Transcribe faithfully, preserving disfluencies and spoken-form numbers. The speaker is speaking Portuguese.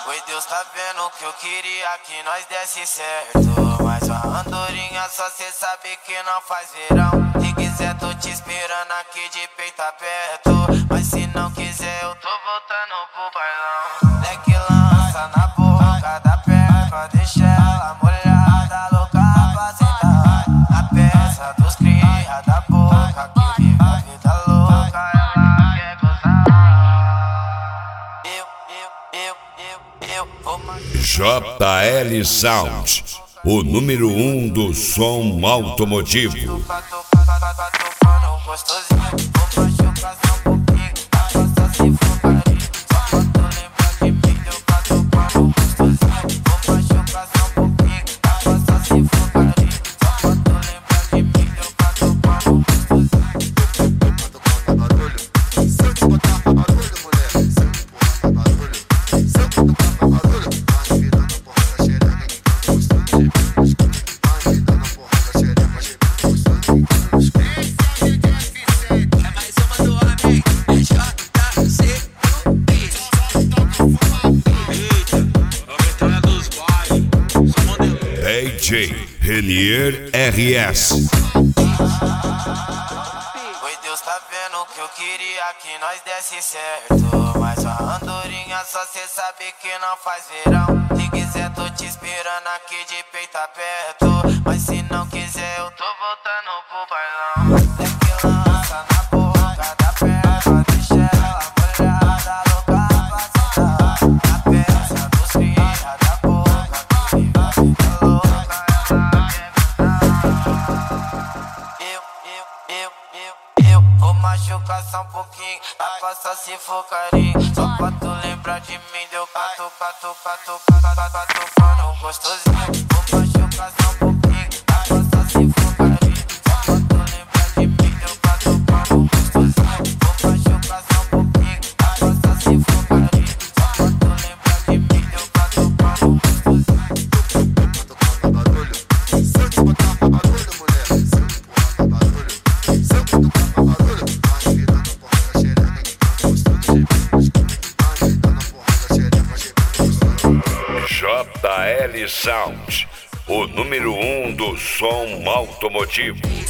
Oi, Deus tá vendo que eu queria que nós desse certo, mas a andorinha só cê sabe que não faz verão. Se quiser tô te esperando aqui de peito aberto, mas se não quiser eu tô voltando pro bailão. Leque lança na boca da perna, deixa ela molhada, louca pra sentar. A peça dos cria da boca que vive a vida louca, ela quer gozar. Eu, eu, eu, eu, eu vou J L Sound, o número um do som automotivo. D J Renier R S. Oi, Deus tá vendo que eu queria que nós desse certo, mas a andorinha só cê sabe que não faz verão. Se quiser tô te esperando aqui de peito aberto, mas se não quiser eu tô voltando pro bailão. Leque lança na boca da perna, deixa ela molhada, louca pra sentar. A peça dos cria da boca que vive a vida louca, ela quer gozar. Eu, eu, eu, eu, eu vou machucar só um pouquinho, pra passar se for carinho. Só pra tu lembrar de mim, deu cato, cato, cato, cato, cato, cato, gostosinho. Vou machucar só um pouquinho, pra passar se for carinho. Só pra tu lembrar de mim, deu cato, cato, gostosinho. Vou machucar só um pouquinho, pra passar se for carinho. Só pra tu lembrar de mim, deu cato, cato, gostosinho. J L Sound, o número um do som automotivo.